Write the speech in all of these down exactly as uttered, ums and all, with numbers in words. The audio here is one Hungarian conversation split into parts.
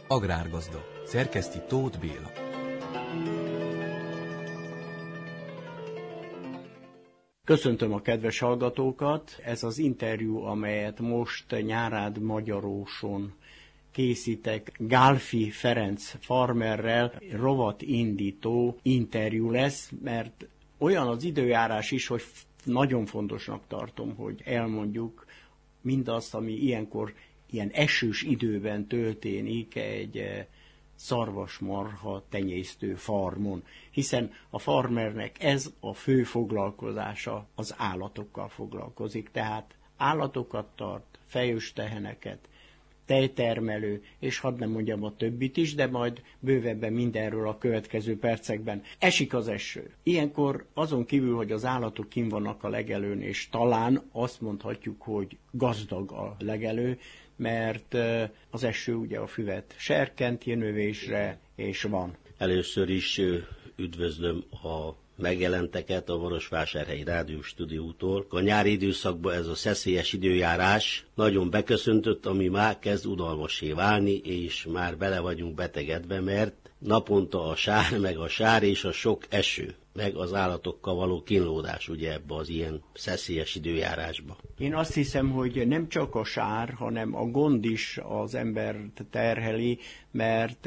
Agrárgazda. Szerkeszti Tóth Béla. Köszöntöm a kedves hallgatókat! Ez az interjú, amelyet most Nyárád Magyaróson készítek Gálfi Ferenc farmerrel, rovatindító interjú lesz, mert olyan az időjárás is, hogy nagyon fontosnak tartom, hogy elmondjuk mindazt, ami ilyenkor, ilyen esős időben történik egy szarvasmarha tenyésztő farmon, hiszen a farmernek ez a fő foglalkozása, az állatokkal foglalkozik, tehát állatokat tart, fejős teheneket, tejtermelő, és hadd nem mondjam a többit is, de majd bővebben mindenről a következő percekben. Esik az eső. Ilyenkor azon kívül, hogy az állatok kint vannak a legelőn, és talán azt mondhatjuk, hogy gazdag a legelő, mert az eső ugye a füvet serkenti növésre, és van. Először is üdvözlöm a megjelenteket a Marosvásárhelyi Rádió Stúdiótól. A nyári időszakban ez a szeszélyes időjárás nagyon beköszöntött, ami már kezd unalmassé válni, és már bele vagyunk betegedve, mert naponta a sár, meg a sár és a sok eső, meg az állatokkal való kínlódás ugye ebbe az ilyen szeszélyes időjárásba. Én azt hiszem, hogy nem csak a sár, hanem a gond is az embert terheli, mert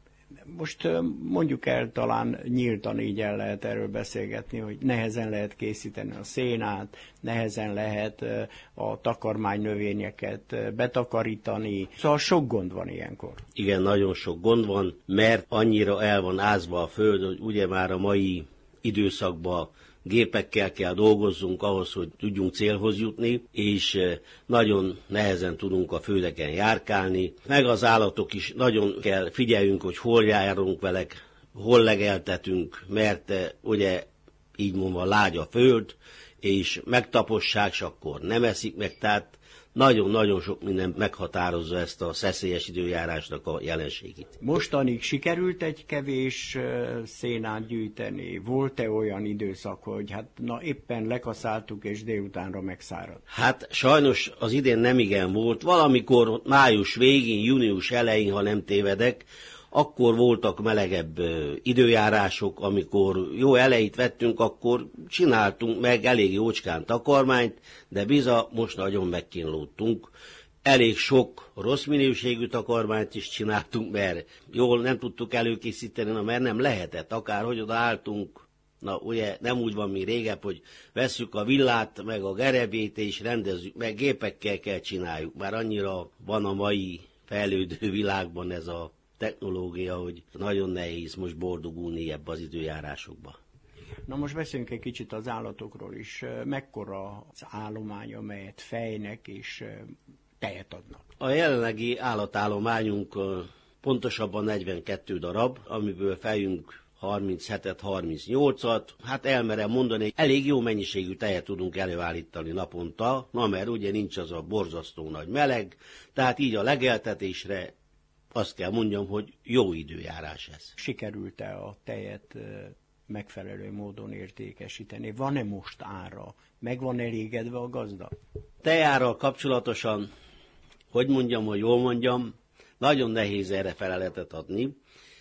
most mondjuk el, talán nyíltan így el lehet erről beszélgetni, hogy nehezen lehet készíteni a szénát, nehezen lehet a takarmánynövényeket betakarítani. Szóval sok gond van ilyenkor. Igen, nagyon sok gond van, mert annyira el van ázva a föld, hogy ugye már a mai időszakban gépekkel kell dolgozzunk ahhoz, hogy tudjunk célhoz jutni, és nagyon nehezen tudunk a földeken járkálni. Meg az állatok is nagyon kell figyeljünk, hogy hol járunk velek, hol legeltetünk, mert ugye így mondva lágy a föld, és megtapossák, és akkor nem eszik meg, tehát nagyon-nagyon sok minden meghatározza ezt a szeszélyes időjárásnak a jelenségét. Mostanig sikerült egy kevés szénát gyűjteni? Volt-e olyan időszak, hogy hát na éppen lekaszáltuk, és délutánra megszárad? Hát sajnos az idén nem igen volt. Valamikor május végén, június elején, ha nem tévedek, akkor voltak melegebb időjárások, amikor jó elejét vettünk, akkor csináltunk meg elég jócskán takarmányt, de biza most nagyon megkínlódtunk. Elég sok rossz minőségű takarmányt is csináltunk, mert jól nem tudtuk előkészíteni, na, mert nem lehetett, akárhogy odaálltunk. Na ugye nem úgy van, mint régebb, hogy vesszük a villát, meg a gerebét és rendezzük, meg gépekkel kell csináljuk. Már annyira van a mai fejlődő világban ez a technológia, hogy nagyon nehéz most boldogulni ebbe az időjárásokba. Na most beszéljünk egy kicsit az állatokról is. Mekkora az állomány, amelyet fejnek és tejet adnak? A jelenlegi állatállományunk pontosabban negyvenkettő darab, amiből fejünk harminchetet, harmincnyolcat. Hát elmerem mondani, hogy elég jó mennyiségű tejet tudunk előállítani naponta, na mert ugye nincs az a borzasztó nagy meleg, tehát így a legeltetésre azt kell mondjam, hogy jó időjárás ez. Sikerült-e a tejet megfelelő módon értékesíteni? Van-e most ára? Meg van elégedve a gazda? Tejárral kapcsolatosan, hogy mondjam, hogy jól mondjam, nagyon nehéz erre feleletet adni.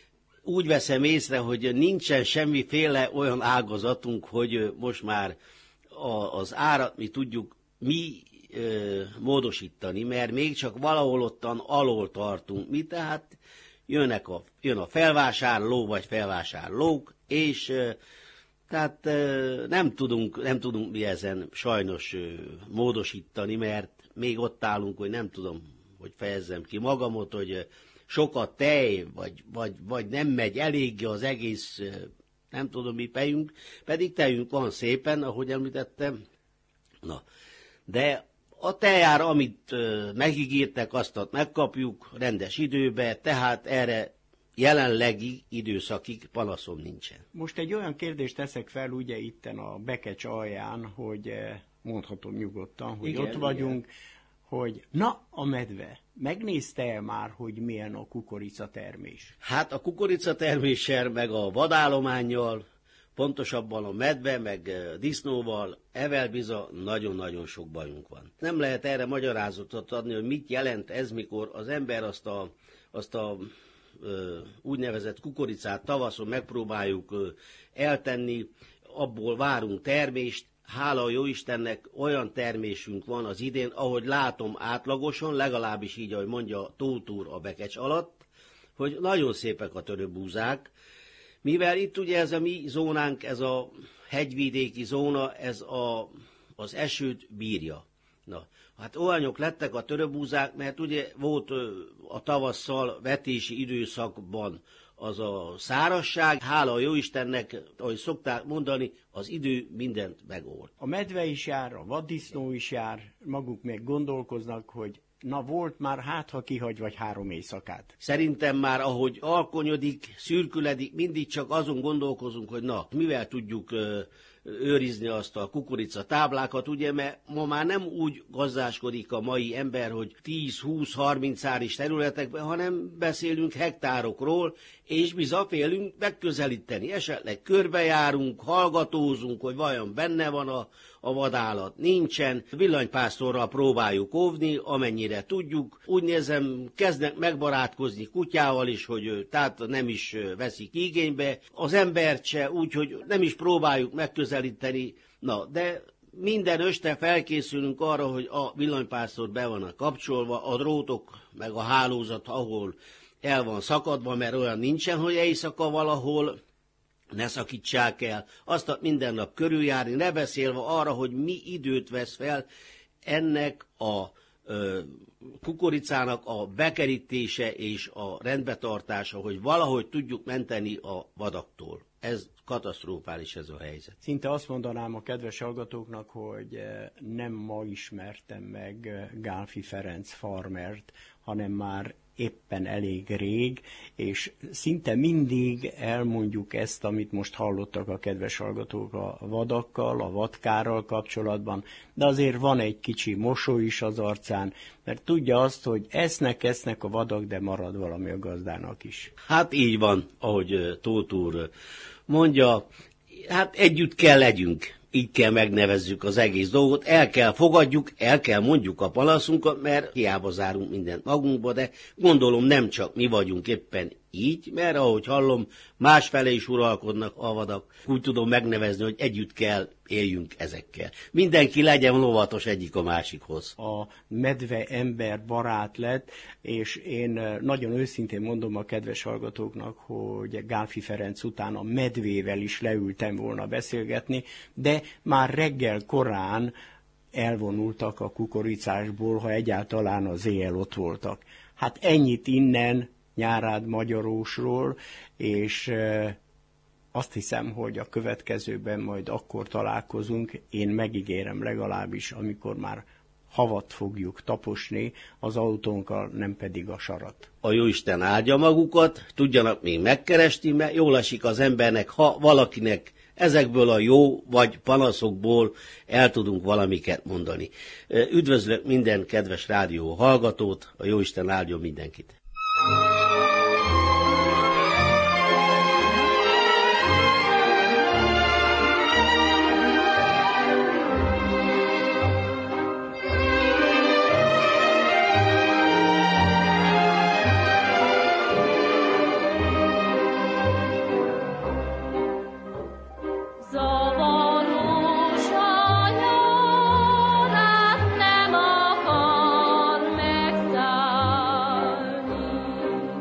Úgy veszem észre, hogy nincsen semmiféle olyan ágazatunk, hogy most már az árat mi tudjuk, mi módosítani, mert még csak valahol ottan alól tartunk mi, tehát jönnek a, jön a felvásárló, vagy felvásárlók, és tehát nem tudunk, nem tudunk mi ezen sajnos módosítani, mert még ott állunk, hogy nem tudom, hogy fejezzem ki magamot, hogy sok a tej, vagy, vagy, vagy nem megy eléggé az egész, nem tudom mi fejünk, pedig tejünk van szépen, ahogy említettem. Na, de a tejár, amit uh, megígértek, azt megkapjuk rendes időbe, tehát erre jelenlegi időszakig panaszom nincsen. Most egy olyan kérdést teszek fel, ugye itten a Bekecs alján, hogy mondhatom nyugodtan, hogy igen, ott vagyunk, igen. Hogy na a medve, megnézte el már, hogy milyen a kukoricatermés? Hát a kukoricaterméssel, meg a vadállománnyal, pontosabban a medve, meg disznóval, evel biza nagyon-nagyon sok bajunk van. Nem lehet erre magyarázatot adni, hogy mit jelent ez, mikor az ember azt a, azt a ö, úgynevezett kukoricát tavaszon megpróbáljuk ö, eltenni, abból várunk termést. Hála a Jóistennek olyan termésünk van az idén, ahogy látom átlagosan, legalábbis így, ahogy mondja Tóth úr a Bekecs alatt, hogy nagyon szépek a töröbúzák, mivel itt ugye ez a mi zónánk, ez a hegyvidéki zóna, ez a, az esőt bírja. Na, hát olyanok lettek a töröbúzák, mert ugye volt a tavasszal vetési időszakban az a szárazság, hála a Jóistennek, ahogy szokták mondani, az idő mindent megold. A medve is jár, a vaddisznó is jár, maguk meg gondolkoznak, hogy na volt már hát, ha kihagy vagy három éjszakát. Szerintem már ahogy alkonyodik, szürküledik, mindig csak azon gondolkozunk, hogy na, mivel tudjuk ö, őrizni azt a kukorica táblákat, ugye, mert ma már nem úgy gazdáskodik a mai ember, hogy tíz, húsz, harminc áris területekben, hanem beszélünk hektárokról, és bizony félünk megközelíteni. Esetleg körbejárunk, hallgatózunk, hogy vajon benne van a, a vadállat, nincsen. Villanypásztorral próbáljuk óvni, amennyire tudjuk. Úgy nézem, kezdnek megbarátkozni kutyával is, hogy tehát nem is veszik igénybe. Az embert se úgy, hogy nem is próbáljuk megközelíteni. Na, de minden este felkészülünk arra, hogy a villanypásztor be van kapcsolva, a drótok, meg a hálózat, ahol el van szakadva, mert olyan nincsen, hogy éjszaka valahol ne szakítsák el, azt minden nap körüljárni, ne beszélve arra, hogy mi időt vesz fel ennek a ö, kukoricának a bekerítése és a rendbetartása, hogy valahogy tudjuk menteni a vadaktól. Ez katasztrofális ez a helyzet. Szinte azt mondanám a kedves hallgatóknak, hogy nem ma ismertem meg Gálffy Ferenc farmert, hanem már éppen elég rég, és szinte mindig elmondjuk ezt, amit most hallottak a kedves hallgatók a vadakkal, a vadkárral kapcsolatban, de azért van egy kicsi mosoly is az arcán, mert tudja azt, hogy esznek, esznek a vadak, de marad valami a gazdának is. Hát így van, ahogy Tóth úr mondja, hát együtt kell legyünk. Így kell megnevezzük az egész dolgot, el kell fogadjuk, el kell mondjuk a panaszunkat, mert hiába zárunk mindent magunkba, de gondolom nem csak mi vagyunk éppen így, mert ahogy hallom, másfele is uralkodnak a vadak. Úgy tudom megnevezni, hogy együtt kell éljünk ezekkel. Mindenki legyen lovatos egyik a másikhoz. A medve ember barát lett, és én nagyon őszintén mondom a kedves hallgatóknak, hogy Gálffy Ferenc után a medvével is leültem volna beszélgetni, de már reggel korán elvonultak a kukoricásból, ha egyáltalán az éjjel ott voltak. Hát ennyit innen Nyárád Magyarósról, és azt hiszem, hogy a következőben majd akkor találkozunk, én megígérem legalábbis, amikor már havat fogjuk taposni az autónkkal, nem pedig a sarat. A Jóisten áldja magukat, tudjanak még megkeresni, mert jól esik az embernek, ha valakinek ezekből a jó vagy panaszokból el tudunk valamiket mondani. Üdvözlök minden kedves rádió hallgatót, a Jóisten áldjon mindenkit. Megszállni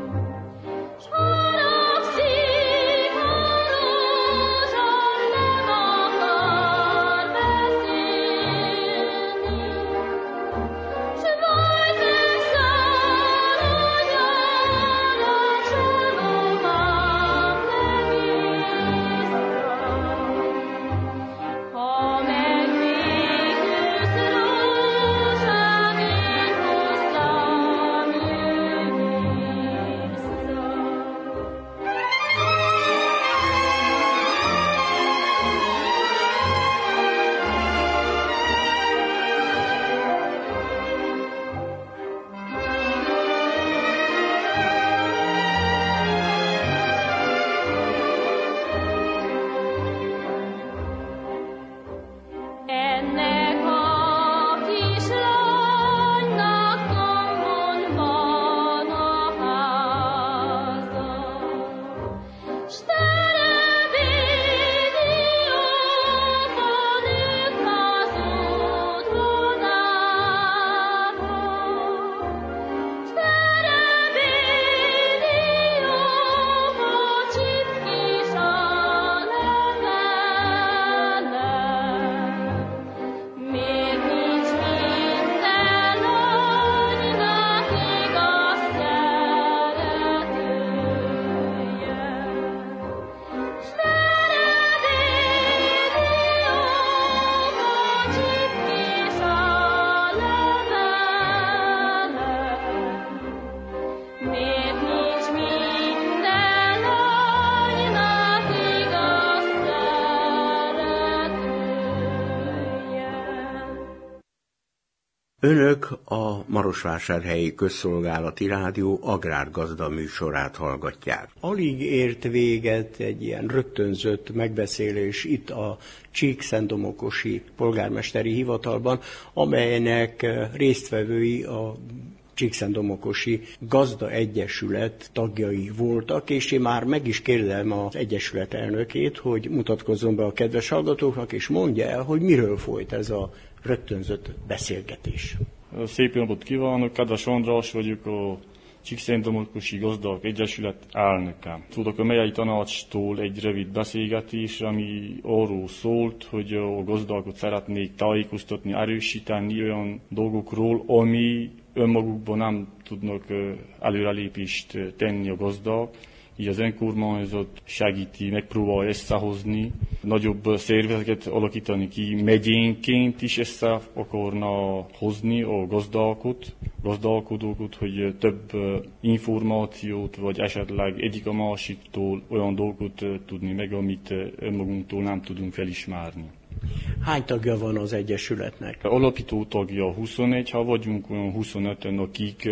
Önök a Marosvásárhelyi Közszolgálati Rádió agrárgazda műsorát hallgatják. Alig ért véget egy ilyen rögtönzött megbeszélés itt a Csíkszentdomokosi polgármesteri hivatalban, amelynek résztvevői a Csíkszentdomokosi Gazda Egyesület tagjai voltak, és én már meg is kérdem az Egyesület elnökét, hogy mutatkozzon be a kedves hallgatóknak, és mondja el, hogy miről folyt ez a rögtönzött beszélgetés. Szép napot kívánok, kedves András vagyok, a Csíkszentdomokosi Gazdák Egyesület elnöke. Tudok a megyei tanácstól egy rövid beszélgetés, ami arról szólt, hogy a gazdákat szeretnék tájékoztatni, erősíteni olyan dolgokról, ami önmagukban nem tudnak előrelépést tenni a gazdák. Így az önkormányzat segíti, megpróbálja összehozni, nagyobb szervezeteket alakítani ki, megyénként is össze akarna hozni a gazdákot, gazdálkodókat, hogy több információt, vagy esetleg egyik a másiktól olyan dolgot tudni meg, amit önmagunktól nem tudunk felismerni. Hány tagja van az Egyesületnek? Alapító tagja huszonegy, ha vagyunk olyan huszonöten, akik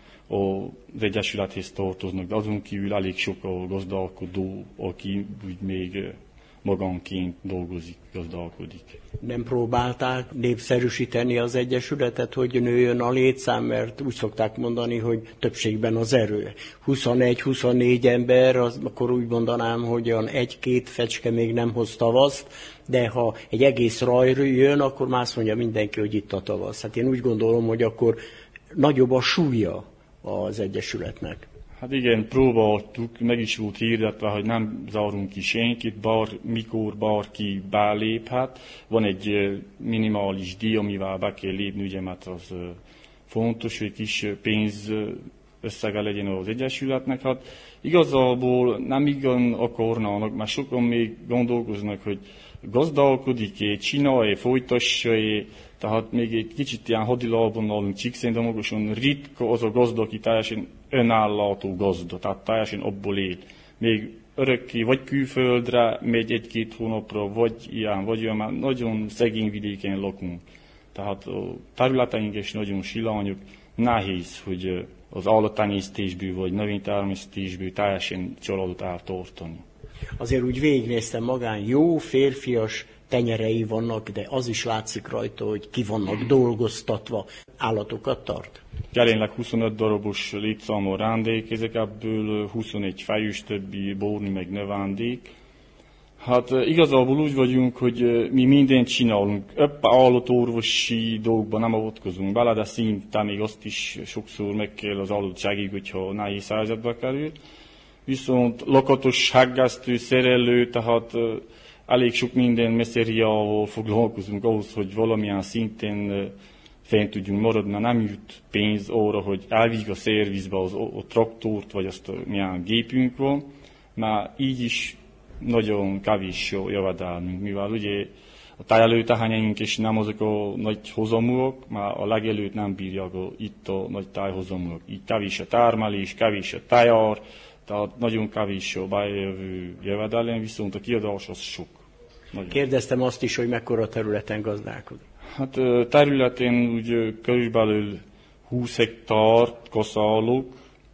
az Egyesülethez tartoznak, de azon kívül elég sok a gazdálkodó, aki úgy még magánként dolgozik, gazdálkodik. Nem próbálták népszerűsíteni az Egyesületet, hogy nőjön a létszám, mert úgy szokták mondani, hogy többségben az erő. huszonegy-huszonnégy ember, az, akkor úgy mondanám, hogy olyan egy-két fecske még nem hoz tavaszt, de ha egy egész raj jön, akkor már azt mondja mindenki, hogy itt a tavasz. Hát én úgy gondolom, hogy akkor nagyobb a súlya az Egyesületnek. Hát igen, próbáltuk, meg is volt hirdetve, hogy nem zárunk ki senkit, bár, mikor bárki beléphet. Van egy minimális díj, amivel be kell lépni, ugye, mert az fontos, hogy kis pénz összege legyen az Egyesületnek. Hát igazából nem igen akarnának, mert sokan még gondolkoznak, hogy gazdálkodik-e, csinálja, folytassa-e, tehát még egy kicsit ilyen hadilában nálunk Csíkszentdomokoson ritka az a gazda, aki teljesen önállátó gazda, tehát teljesen abból él. Még örökké vagy külföldre megy egy-két hónapra, vagy ilyen, vagy olyan, már nagyon szegény vidéken lakunk. Tehát a területeink is nagyon silányok, nehéz, hogy az állattenyésztésből vagy növénytermesztésből teljesen családot eltartani. Azért úgy végignéztem magán, jó férfias tenyerei vannak, de az is látszik rajta, hogy ki vannak dolgoztatva. Állatokat tart? Jelenleg huszonöt darabos létszámmal rándékezek, ebből huszonegy fejős, többi borni meg növándék. Hát igazából úgy vagyunk, hogy mi mindent csinálunk. Öppe állatorvosi dolgokban nem avatkozunk bele, de szinte még azt is sokszor meg kell az állat segít, hogyha nehéz helyzetbe kerül. Viszont lakatos, heggesztő, szerelő, tehát elég sok minden messzériával foglalkozunk ahhoz, hogy valamilyen szinten fenn tudjunk maradni, mert nem jut pénz arra, hogy elvigyük a szervizbe az, a traktort, vagy azt a milyen gépünk van, mert így is nagyon kevés a jövedelmünk, mivel ugye a tájelőtehányaink is nem azok a nagy hozamúak, már a legelőtt nem bírják a, itt a nagy tájhozamúak. Így kevés a termelés, kevés a tájár, tehát nagyon kevés a bejövő jövedelem, viszont a kiadás az sok. Nagyon. Kérdeztem azt is, hogy mekkora területen gazdálkodik. Hát területen úgy körülbelül húsz hektárt kaszálok,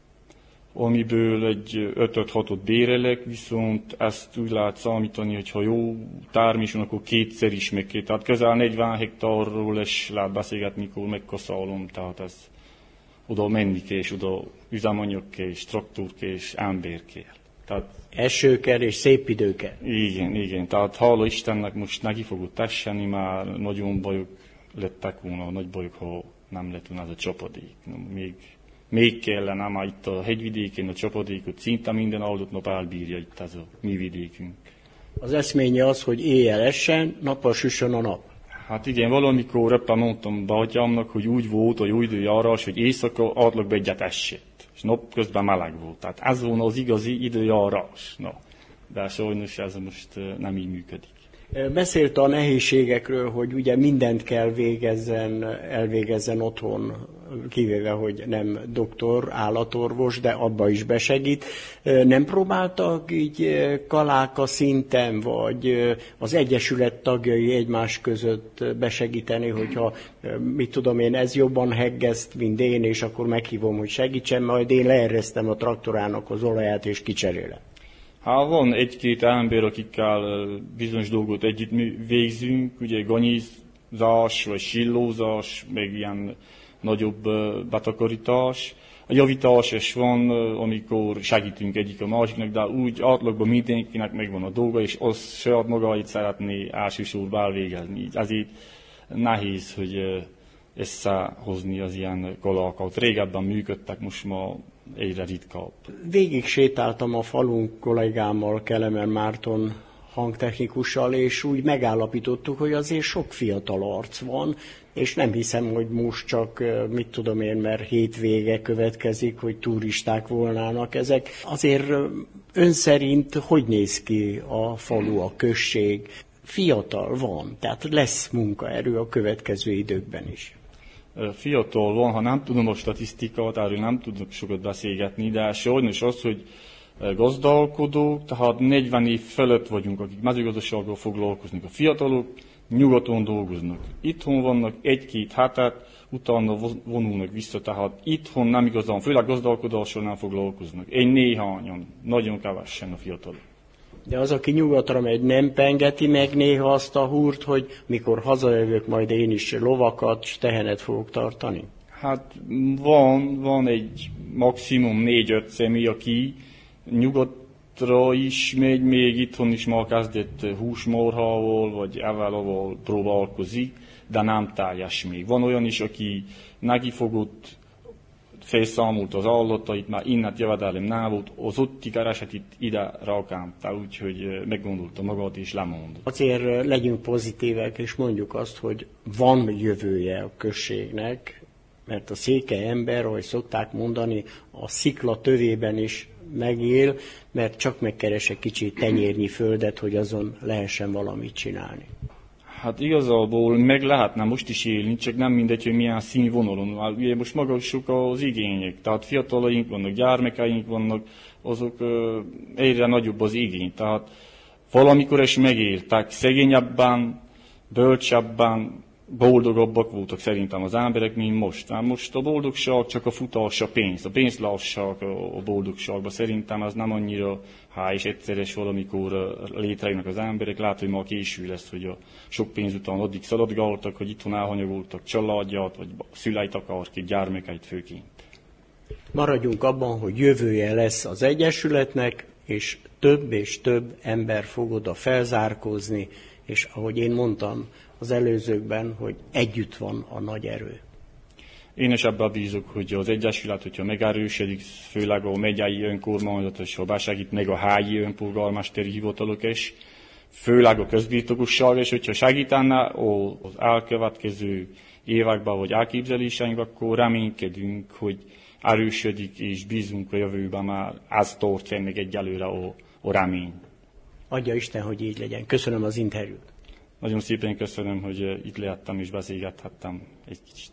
amiből egy ötöt-hatot bérelek, viszont ezt úgy lehet számítani, hogy ha jó termés van, akkor kétszer is meg kell. Tehát közel negyven hektárról is lehet beszélgetni, mikor megkaszálom, tehát ez oda menni kell, és oda üzemanyag kell, és traktor kell, és ember kell. Tehát, eső kell, és szép idő kell. Igen, igen. Tehát hála Istennek most neki fogok tesseni, már nagyon bajok lettek volna, nagy bajok, ha nem lett volna ez a csapadék. Még, még kellene, már itt a hegyvidéken a csapadékot szinte minden áldott nap elbírja itt ez a mi vidékünk. Az eszménye az, hogy éjjel essen, nappal süssön a nap. Hát igen, valamikor éppen mondtam bátyámnak, hogy úgy volt a jó időjárás, hogy éjszaka átlagban egyet esett, és napközben meleg volt. Tehát ez volna az igazi időjárás. Na, de sajnos ez most nem így működik. Beszélt a nehézségekről, hogy ugye mindent kell végezzen, elvégezzen otthon kivéve, hogy nem doktor, állatorvos, de abba is besegít. Nem próbáltak így kaláka szinten, vagy az egyesület tagjai egymás között besegíteni, hogyha mit tudom én, ez jobban heggeszt, mint én, és akkor meghívom, hogy segítsen, majd én leeresztem a traktorának az olaját, és kicserélem. Hát van egy-két ember, akikkel bizonyos dolgot együtt végzünk, ugye ganyizás, vagy sillózás, meg ilyen nagyobb betakarítás. A javítás is van, amikor segítünk egyik a másiknak, de úgy átlagban mindenkinek megvan a dolga, és az saját magáit szeretné elsősorban elvégezni. Ezért nehéz, hogy összehozni az ilyen kalákat. Régebben működtek, most ma egyre ritkább. Végig sétáltam a falunk kollégámmal, Kelemen Márton hangtechnikussal, és úgy megállapítottuk, hogy azért sok fiatal arc van, és nem hiszem, hogy most csak, mit tudom én, mert hétvége következik, hogy turisták volnának ezek. Azért ön szerint hogy néz ki a falu, a község? Fiatal van, tehát lesz munkaerő a következő időkben is. Fiatal van, ha nem tudom a statisztikát, erről nem tudok sokat beszélgetni, de sajnos az, hogy gazdálkodók, tehát negyven év fölött vagyunk, akik mezőgazdasággal foglalkoznak. A fiatalok nyugaton dolgoznak. Itthon vannak egy-két hetet, utána vonulnak vissza, tehát itthon nem igazán, főleg gazdálkodással nem foglalkoznak. Egy néhányan, nagyon kevesen a fiatalok. De az, aki nyugatra megy, nem pengeti meg néha azt a húrt, hogy mikor hazajövök, majd én is lovakat, tehenet fogok tartani? Hát van, van egy maximum négy-öt személy, aki nyugatra is megy, még itthon is már kezdett húsmarhával, vagy evával próbálkozik, de nem teljes még. Van olyan is, aki negifogott, felszámolt az állatait, már innen jövedelem nem volt, az otti keresetit ide rákánta, úgyhogy meggondolta magát és lemondott. Azért legyünk pozitívek, és mondjuk azt, hogy van jövője a községnek, mert a székely ember, ahogy szokták mondani, a szikla tövében is megél, mert csak megkeres egy kicsit tenyérnyi földet, hogy azon lehessen valamit csinálni. Hát igazából meg lehetne most is élni, csak nem mindegy, hogy milyen színvonalon. Ugye most magasok az igények, tehát fiatalaink vannak, gyermekeink vannak, azok ö, egyre nagyobb az igény. Tehát valamikor is megéltek, szegényebben, bölcsebben, boldogabbak voltak szerintem az emberek, mint most. Hát most a boldogság csak a futás, a pénz. A pénz lasság a boldogságban. Szerintem az nem annyira há és egyszeres valamikor létrejönnek az emberek. Lehet, hogy ma késő lesz, hogy a sok pénz után addig szaladgáltak, hogy itthon elhanyagoltak családját, vagy szüleit akarták, gyermekeit főként. Maradjunk abban, hogy jövője lesz az Egyesületnek, és több és több ember fog oda felzárkózni, és ahogy én mondtam az előzőkben, hogy együtt van a nagy erő. Én is ebben bízok, hogy az Egyesület, hogyha megerősödik, főleg a megyei önkormányzat, és ha besegít meg a helyi önpolgármesteri hivatalok is, főleg a közbirtokosság, és hogyha segítene az elkövetkező években vagy elképzeléseinkben, akkor reménykedünk, hogy erősödik, és bízunk a jövőben, már ez tartja meg egyelőre a, a remény. Adja Isten, hogy így legyen. Köszönöm az interjút. Nagyon szépen köszönöm, hogy itt lehettem és beszélgethettem egy kicsit.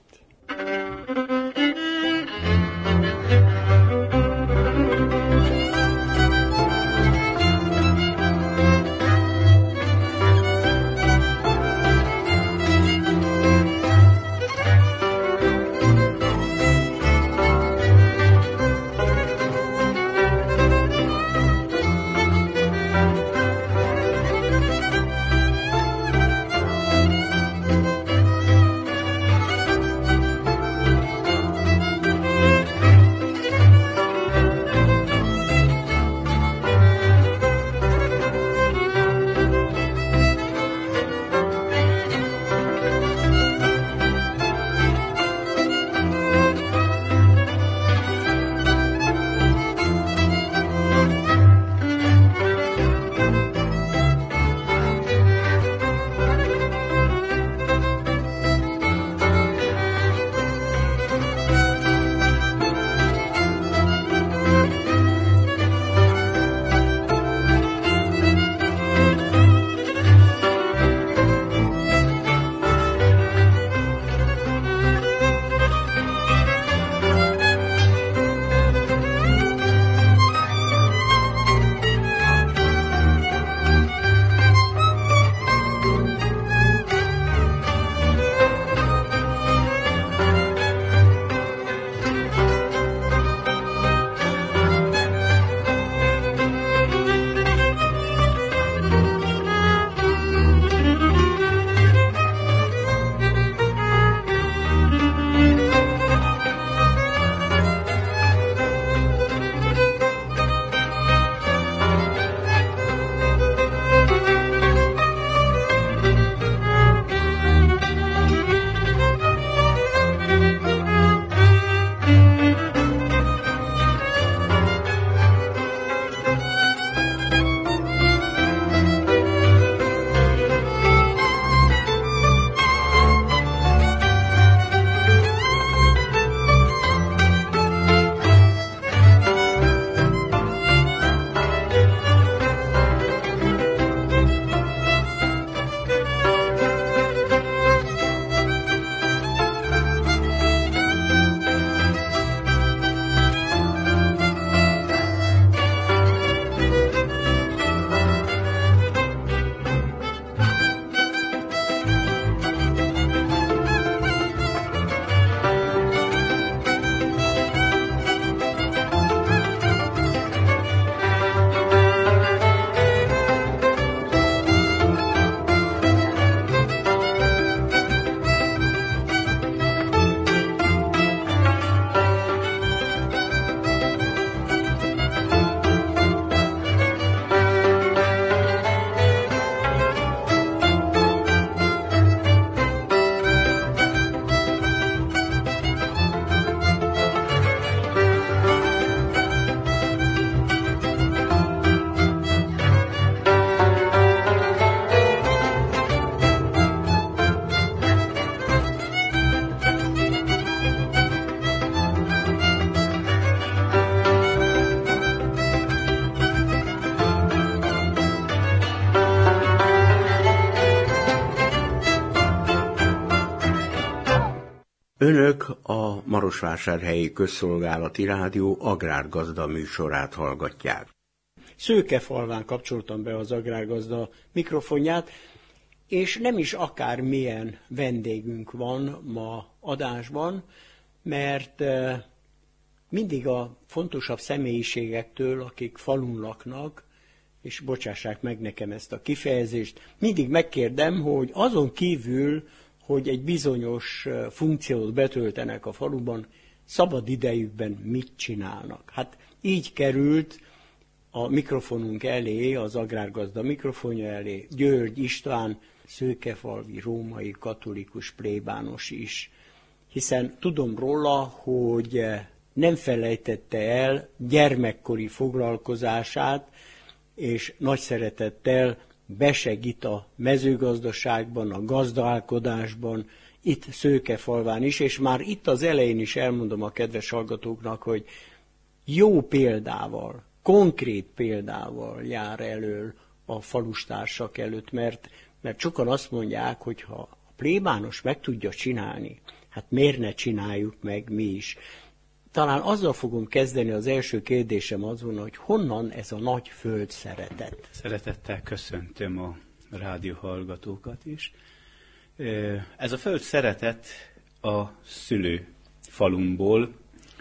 Önök a Marosvásárhelyi Közszolgálati Rádió Agrárgazda műsorát hallgatják. Szőkefalván kapcsoltam be az Agrárgazda mikrofonját, és nem is akármilyen vendégünk van ma adásban, mert mindig a fontosabb személyiségektől, akik falun laknak, és bocsássák meg nekem ezt a kifejezést, mindig megkérdem, hogy azon kívül, hogy egy bizonyos funkciót betöltenek a faluban, szabad idejükben mit csinálnak. Hát így került a mikrofonunk elé, az Agrárgazda mikrofonja elé György István, szőkefalvi római katolikus plébános is. Hiszen tudom róla, hogy nem felejtette el gyermekkori foglalkozását, és nagy szeretettel besegít a mezőgazdaságban, a gazdálkodásban, itt Szőkefalván is, és már itt az elején is elmondom a kedves hallgatóknak, hogy jó példával, konkrét példával jár elől a falustársak előtt, mert, mert sokan azt mondják, hogy ha a plébános meg tudja csinálni, hát miért ne csináljuk meg mi is. Talán azzal fogom kezdeni, az első kérdésem az volna, hogy honnan ez a nagy föld szeretet? Szeretettel köszöntöm a rádió hallgatókat is. Ez a föld szeretet a szülő falumból,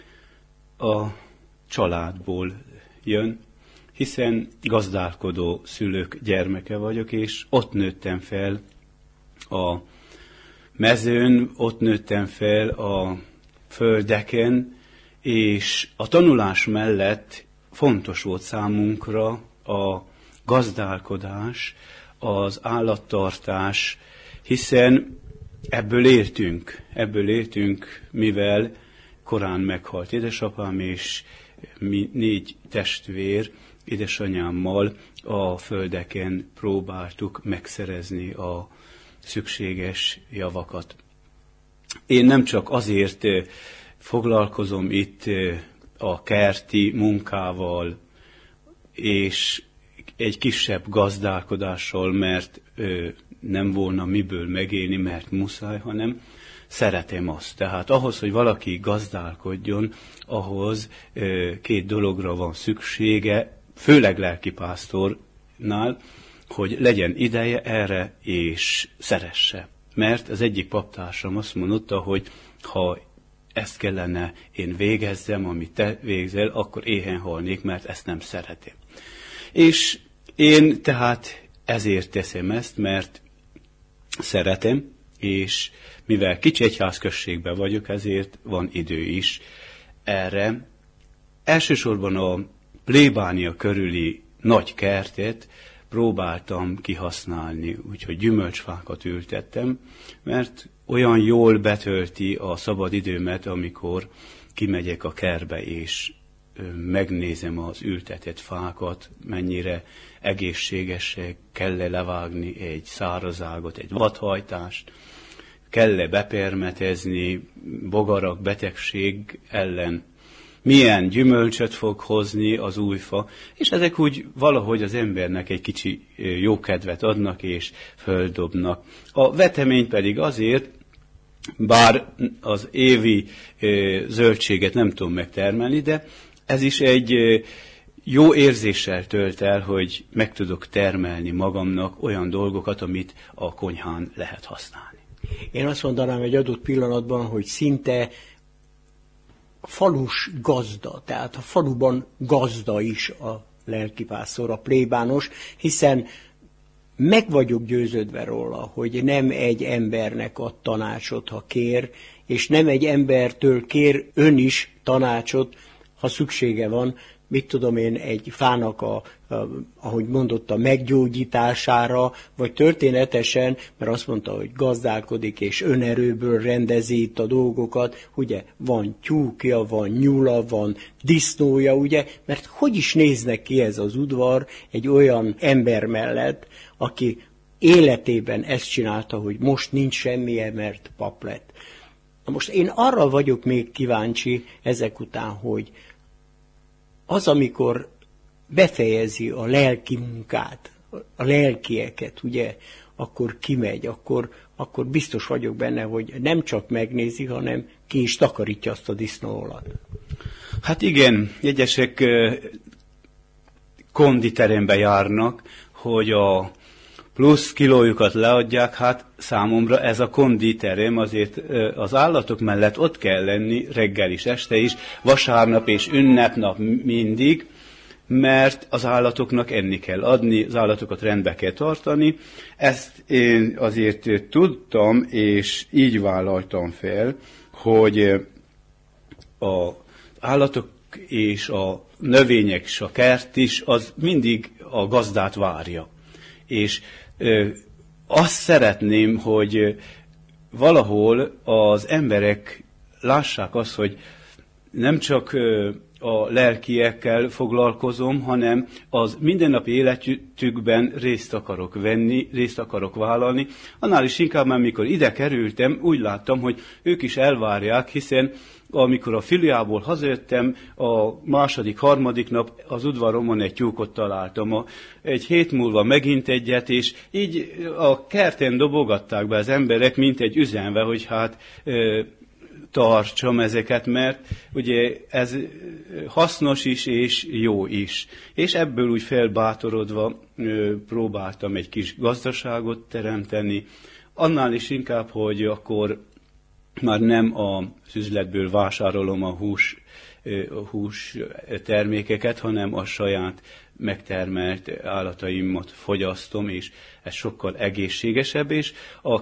a családból jön, hiszen gazdálkodó szülők gyermeke vagyok, és ott nőttem fel a mezőn, ott nőttem fel a földeken, és a tanulás mellett fontos volt számunkra a gazdálkodás, az állattartás, hiszen ebből éltünk, ebből éltünk, mivel korán meghalt édesapám, és mi négy testvér édesanyámmal a földeken próbáltuk megszerezni a szükséges javakat. Én nem csak azért foglalkozom itt a kerti munkával és egy kisebb gazdálkodással, mert nem volna miből megélni, mert muszáj, hanem szeretem azt. Tehát ahhoz, hogy valaki gazdálkodjon, ahhoz két dologra van szüksége, főleg lelkipásztornál, hogy legyen ideje erre, és szeresse. Mert az egyik paptársam azt mondotta, hogy ha ezt kellene én végezzem, amit te végzel, akkor éhen halnék, mert ezt nem szeretem. És én tehát ezért teszem ezt, mert szeretem, és mivel kicsi egyházközségben vagyok, ezért van idő is erre. Elsősorban a plébánia körüli nagy kertet próbáltam kihasználni, úgyhogy gyümölcsfákat ültettem, mert olyan jól betölti a szabad időmet, amikor kimegyek a kertbe, és megnézem az ültetett fákat, mennyire egészségesek, kell-e levágni egy szárazágot, egy vadhajtást, kell-e bepermetezni, bogarak, betegség ellen, milyen gyümölcsöt fog hozni az új fa, és ezek úgy valahogy az embernek egy kicsi jó kedvet adnak, és földobnak. A vetemény pedig azért, bár az évi zöldséget nem tudom megtermelni, de ez is egy jó érzéssel tölt el, hogy meg tudok termelni magamnak olyan dolgokat, amit a konyhán lehet használni. Én azt mondanám egy adott pillanatban, hogy szinte falus gazda, tehát a faluban gazda is a lelkipásztor, a plébános, hiszen meg vagyok győződve róla, hogy nem egy embernek ad tanácsot, ha kér, és nem egy embertől kér ön is tanácsot, ha szüksége van, mit tudom én, egy fának, a, a, ahogy mondott, a meggyógyítására, vagy történetesen, mert azt mondta, hogy gazdálkodik, és önerőből rendezi itt a dolgokat, ugye, van tyúkja, van nyula, van disznója, ugye, mert hogy is néznek ki ez az udvar egy olyan ember mellett, aki életében ezt csinálta, hogy most nincs semmije, mert pap lett. Na most én arra vagyok még kíváncsi ezek után, hogy az, amikor befejezi a lelki munkát, a lelkieket, ugye, akkor kimegy, akkor akkor biztos vagyok benne, hogy nem csak megnézi, hanem ki is takarítja azt a disznóolat. Hát igen, egyesek konditerembe járnak, hogy a plusz kilójukat leadják, hát számomra ez a konditerem, azért az állatok mellett ott kell lenni reggel is, este is, vasárnap és ünnepnap mindig, mert az állatoknak enni kell adni, az állatokat rendbe kell tartani. Ezt én azért tudtam, és így vállaltam fel, hogy az állatok és a növények és a kert is, az mindig a gazdát várja. És ö, azt szeretném, hogy valahol az emberek lássák azt, hogy nem csak ö, a lelkiekkel foglalkozom, hanem az mindennapi életükben részt akarok venni, részt akarok vállalni. Annál is inkább, mert mikor ide kerültem, úgy láttam, hogy ők is elvárják, hiszen amikor a filiából hazajöttem, a második, harmadik nap az udvaromon egy tyúkot találtam. A, egy hét múlva megint egyet, és így a kerten dobogatták be az emberek, mint egy üzenve, hogy hát e, tartsam ezeket, mert ugye ez hasznos is, és jó is. És ebből úgy felbátorodva e, próbáltam egy kis gazdaságot teremteni, annál is inkább, hogy akkor már nem az üzletből vásárolom a hús, a hús termékeket, hanem a saját megtermelt állataimat fogyasztom, és ez sokkal egészségesebb, és az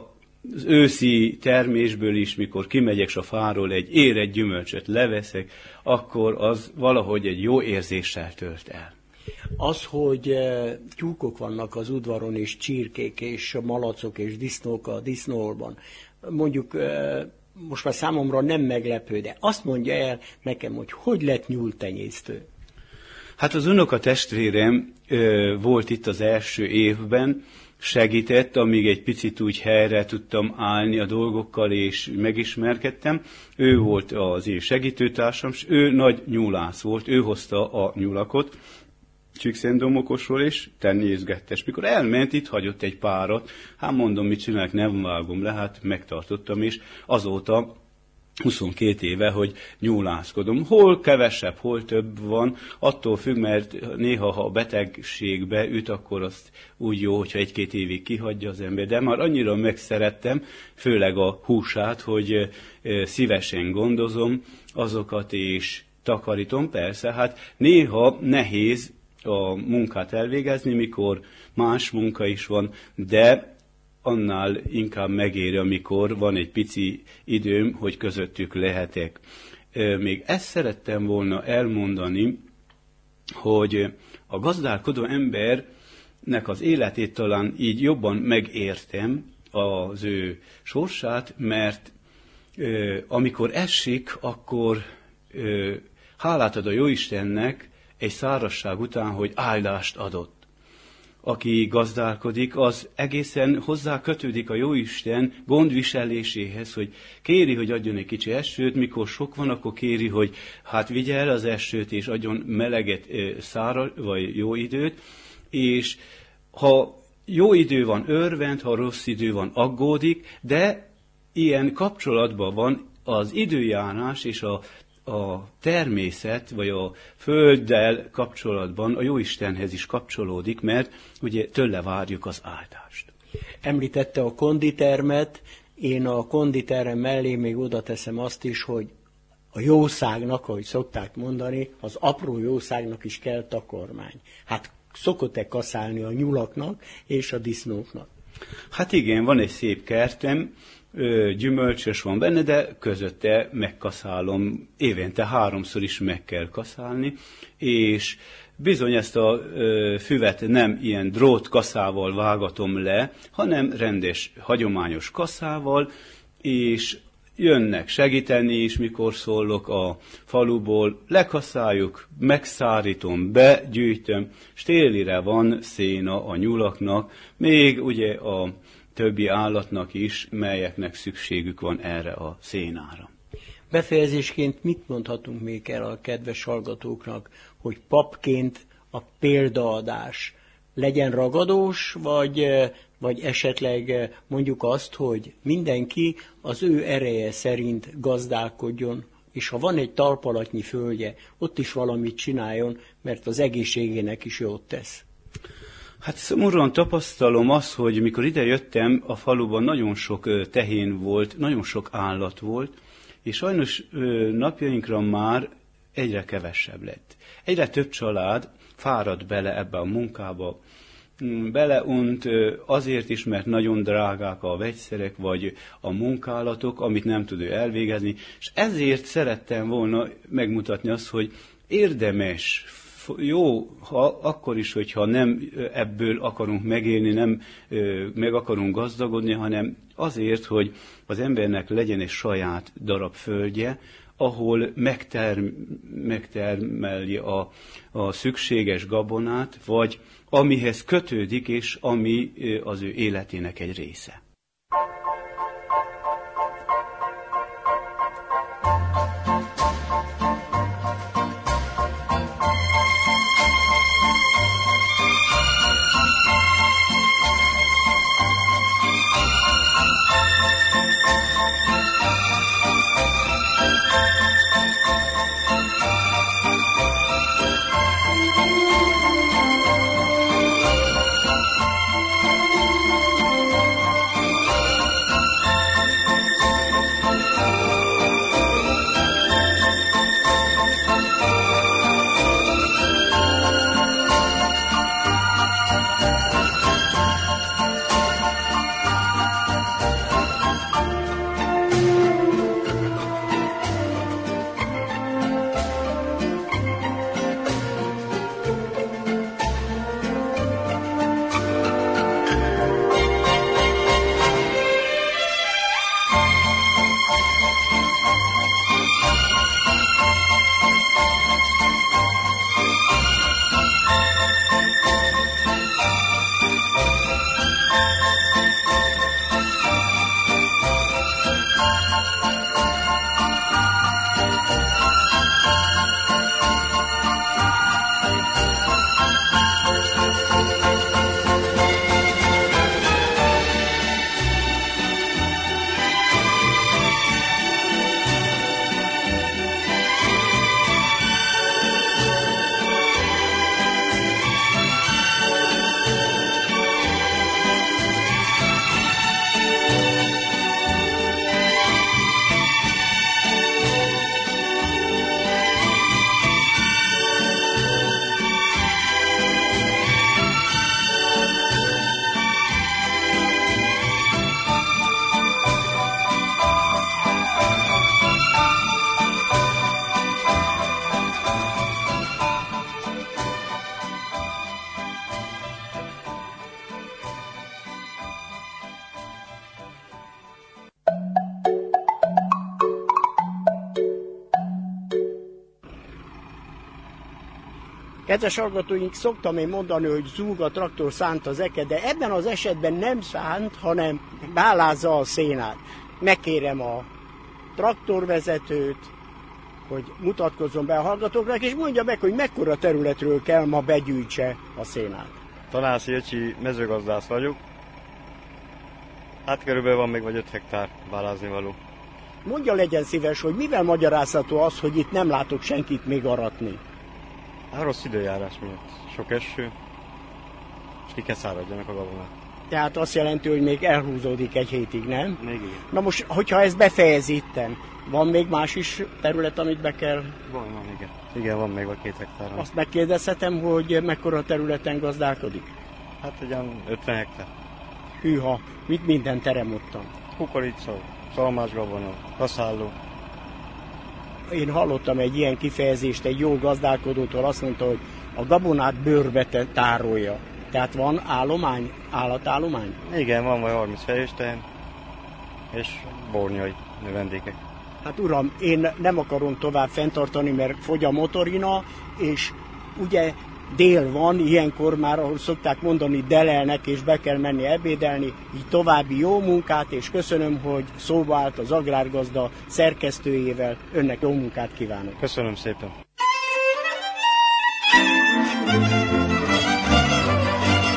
őszi termésből is, mikor kimegyek a fáról, egy érett gyümölcsöt leveszek, akkor az valahogy egy jó érzéssel tölt el. Az, hogy tyúkok vannak az udvaron, és csirkék, és malacok, és disznók a disznóolban, mondjuk most már számomra nem meglepő, de azt mondja el nekem, hogy hogy lett nyúltenyésztő. Hát az unoka testvérem ö, volt itt az első évben, segített, amíg egy picit úgy helyre tudtam állni a dolgokkal, és megismerkedtem. Ő volt az én segítőtársam, és ő nagy nyúlász volt, ő hozta a nyulakot Csíkszentdomokosról, és tenyészgette. És mikor elment, itt hagyott egy párat, hát mondom, mit csinálok, nem vágom le, hát megtartottam, és azóta huszonkét éve, hogy nyúlászkodom. Hol kevesebb, hol több van, attól függ, mert néha, ha a betegségbe üt, akkor azt úgy jó, hogyha egy-két évig kihagyja az ember. De már annyira megszerettem, főleg a húsát, hogy szívesen gondozom azokat, és takarítom. Persze, hát néha nehéz a munkát elvégezni, mikor más munka is van, de annál inkább megéri, amikor van egy pici időm, hogy közöttük lehetek. Még ezt szerettem volna elmondani, hogy a gazdálkodó embernek az életét talán így jobban megértem, az ő sorsát, mert amikor esik, akkor hálát ad a Jóistennek egy szárazság után, hogy áldást adott. Aki gazdálkodik, az egészen hozzá kötődik a Jóisten gondviseléséhez, hogy kéri, hogy adjon egy kicsi esőt, mikor sok van, akkor kéri, hogy hát vigye el az esőt, és adjon meleget, száraz, vagy jó időt, és ha jó idő van, örvend, ha rossz idő van, aggódik, de ilyen kapcsolatban van az időjárás és a a természet, vagy a földdel kapcsolatban a Jóistenhez is kapcsolódik, mert ugye tőle várjuk az áldást. Említette a konditermet, én a konditerem mellé még oda teszem azt is, hogy a jószágnak, ahogy szokták mondani, az apró jószágnak is kell takarmány. Hát szokott-e kaszálni a nyulaknak és a disznóknak? Hát igen, van egy szép kertem, gyümölcsös van benne, de közötte megkaszálom, évente háromszor is meg kell kaszálni, és bizony ezt a füvet nem ilyen drót kaszával vágatom le, hanem rendes, hagyományos kaszával, és jönnek segíteni is, mikor szólok a faluból, lekaszáljuk, megszárítom, begyűjtöm, és télire van széna a nyulaknak, még ugye a többi állatnak is, melyeknek szükségük van erre a szénára. Befejezésként mit mondhatunk még el a kedves hallgatóknak, hogy papként a példaadás legyen ragadós, vagy, vagy esetleg mondjuk azt, hogy mindenki az ő ereje szerint gazdálkodjon, és ha van egy talpalatnyi földje, ott is valamit csináljon, mert az egészségének is jót tesz. Hát szomorúan tapasztalom azt, hogy mikor ide jöttem, a faluban nagyon sok tehén volt, nagyon sok állat volt, és sajnos napjainkra már egyre kevesebb lett. Egyre több család fárad bele ebbe a munkába, beleunt azért is, mert nagyon drágák a vegyszerek, vagy a munkálatok, amit nem tud ő elvégezni, és ezért szerettem volna megmutatni azt, hogy érdemes, jó, ha, akkor is, hogyha nem ebből akarunk megélni, nem meg akarunk gazdagodni, hanem azért, hogy az embernek legyen egy saját darab földje, ahol megterm, megtermeli a, a szükséges gabonát, vagy amihez kötődik, és ami az ő életének egy része. Kedves hallgatóink, szoktam én mondani, hogy zúg a traktor, szánt az eke, de ebben az esetben nem szánt, hanem bálázza a szénát. Megkérem a traktorvezetőt, hogy mutatkozzon be a hallgatóknak, és mondja meg, hogy mekkora területről kell ma begyűjtse a szénát. Tanászi Öcsi, mezőgazdász vagyok. Hát körülbelül van még vagy öt hektár bálázni való. Mondja, legyen szíves, hogy mivel magyarázható az, hogy itt nem látok senkit még aratni? A rossz időjárás miatt. Sok eső, és ki kell száradjanak a gabonák. Tehát azt jelenti, hogy még elhúzódik egy hétig, nem? Még igen. Na most, hogyha ez befejez itten, van még más is terület, amit be kell? Van, van, igen. Igen, van még vagy két hektár. Azt megkérdezhetem, hogy mekkora területen gazdálkodik? Hát ugyan ötven hektár. Hűha, mit minden terem ottan? Kukorica, szalmás gabona, kaszálló. Én hallottam egy ilyen kifejezést egy jó gazdálkodótól, azt mondta, hogy a gabonát bőrbe tárolja. Tehát van állomány, állatállomány? Igen, van vagy harminc fejősten, és bornyai növendékek. Hát uram, én nem akarom tovább fenntartani, mert fogy a motorina, és ugye dél van, ilyenkor már, ahol szokták mondani, delelnek, és be kell menni ebédelni, így további jó munkát, és köszönöm, hogy szóba állt az Agrárgazda szerkesztőjével. Önnek jó munkát kívánok. Köszönöm szépen.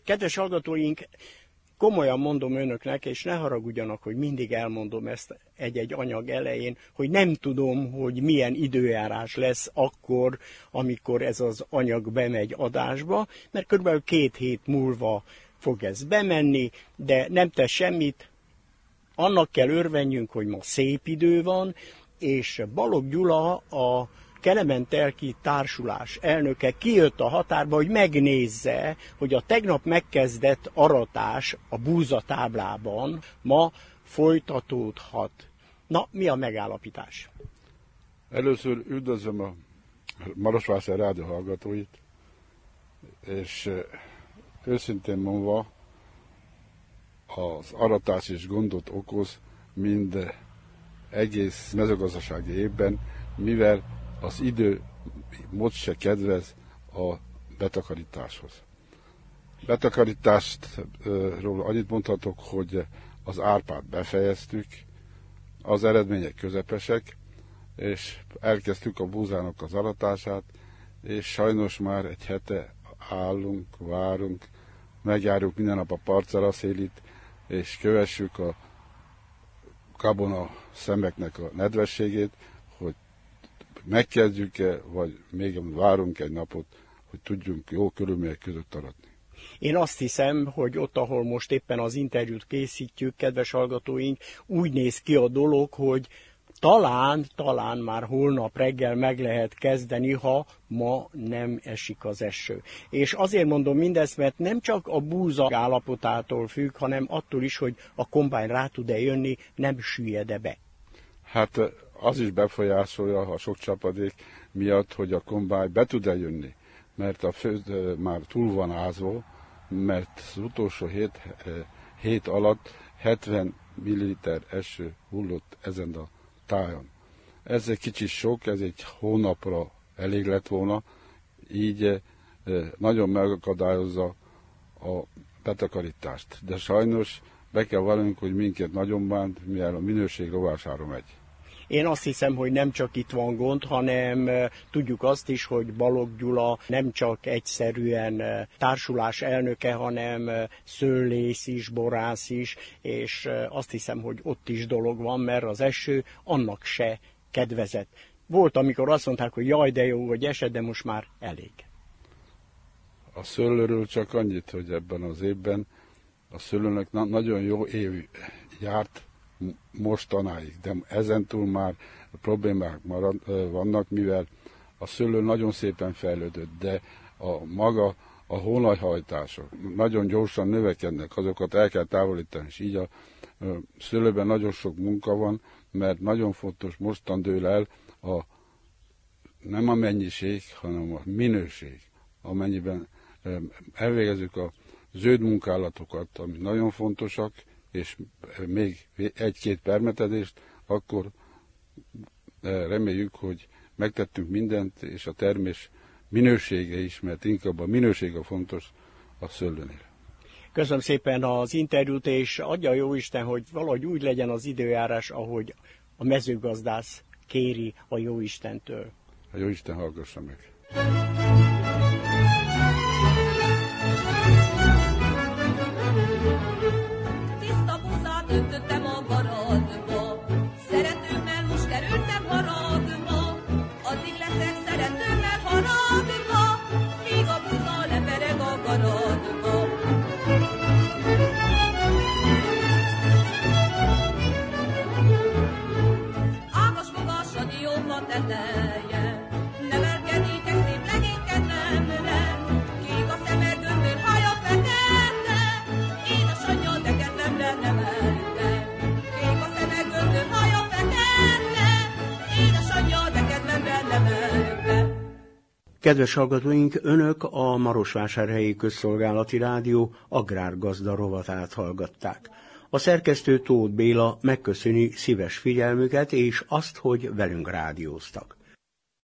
Kedves hallgatóink, komolyan mondom önöknek, és ne haragudjanak, hogy mindig elmondom ezt egy-egy anyag elején, hogy nem tudom, hogy milyen időjárás lesz akkor, amikor ez az anyag bemegy adásba, mert körülbelül két hét múlva fog ez bemenni, de nem tesz semmit. Annak kell örvenjünk, hogy ma szép idő van, és Balogh Gyula, a Kelemen-Telki Társulás elnöke kijött a határba, hogy megnézze, hogy a tegnap megkezdett aratás a búzatáblában ma folytatódhat. Na, mi a megállapítás? Először üdvözlöm a Marosvásár rádió hallgatóit, és őszintén mondva az aratás is gondot okoz mind egész mezőgazdasági évben, mivel az idő most se kedvez a betakarításhoz. Betakarítástról annyit mondhatok, hogy az árpát befejeztük, az eredmények közepesek, és elkezdtük a búzának az aratását, és sajnos már egy hete állunk, várunk, megjárjuk minden nap a parcellaszélit, és kövessük a gabona szemeknek a nedvességét, hogy megkezdjük-e, vagy még várunk egy napot, hogy tudjunk jó körülmények között aratni. Én azt hiszem, hogy ott, ahol most éppen az interjút készítjük, kedves hallgatóink, úgy néz ki a dolog, hogy talán, talán már holnap reggel meg lehet kezdeni, ha ma nem esik az eső. És azért mondom mindezt, mert nem csak a búza állapotától függ, hanem attól is, hogy a kombány rá tud-e jönni, nem süllyed-e be. Hát az is befolyásolja a sok csapadék miatt, hogy a kombány be tud-e jönni, mert a föld már túl van ázva, mert az utolsó hét, hét alatt hetven milliliter eső hullott ezen a tájon. Ez egy kicsit sok, ez egy hónapra elég lett volna, így nagyon megakadályozza a betakarítást. De sajnos be kell vallanunk, hogy minket nagyon bánt, mivel a minőség rovására megy. Én azt hiszem, hogy nem csak itt van gond, hanem tudjuk azt is, hogy Balogh Gyula nem csak egyszerűen társulás elnöke, hanem szőlész is, borász is, és azt hiszem, hogy ott is dolog van, mert az eső annak se kedvezett. Volt, amikor azt mondták, hogy jaj, de jó, hogy esett, de most már elég. A szőlőről csak annyit, hogy ebben az évben a szőlőnek na- nagyon jó év járt, mostanáig, de ezentúl már problémák marad, vannak, mivel a szőlő nagyon szépen fejlődött, de a maga, a hónajhajtások nagyon gyorsan növekednek, azokat el kell távolítani, és így a szőlőben nagyon sok munka van, mert nagyon fontos mostan dől el a, nem a mennyiség, hanem a minőség, amennyiben elvégezzük a zöld munkálatokat, ami nagyon fontosak, és még egy-két permetezést, akkor reméljük, hogy megtettünk mindent, és a termés minősége is, mert inkább a minőség a fontos a szőlőnél. Köszönöm szépen az interjút, és adja Jóisten, hogy valahogy úgy legyen az időjárás, ahogy a mezőgazdász kéri a Jóistentől. A Jóisten hallgassa meg. Öntöttem a garadba, szeretőmmel most kerültem haragba, addig leszek szeretőmmel haragba, míg a buza lepereg a garadba. Ágas magas a diófa teteje, nevelkedik egy szép legény kedvemre, kék a szeme, göndör haja fekete, édesanyja, de kedvemre nevel. Kedves hallgatóink, önök a Marosvásárhelyi Közszolgálati Rádió agrárgazda rovatát hallgatták. A szerkesztő Tóth Béla megköszöni szíves figyelmüket és azt, hogy velünk rádióztak.